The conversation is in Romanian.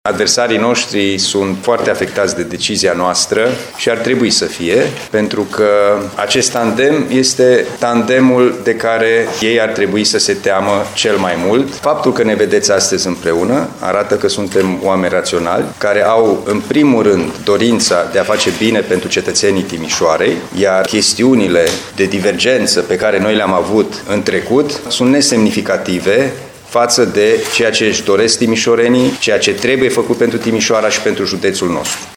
Adversarii noștri sunt foarte afectați de decizia noastră și ar trebui să fie, pentru că acest tandem este tandemul de care ei ar trebui să se teamă cel mai mult. Faptul că ne vedeți astăzi împreună arată că suntem oameni raționali, care au în primul rând dorința de a face bine pentru cetățenii Timișoarei, iar chestiunile de divergență pe care noi le-am avut în trecut sunt nesemnificative față de ceea ce își doresc timișorenii, ceea ce trebuie făcut pentru Timișoara și pentru județul nostru.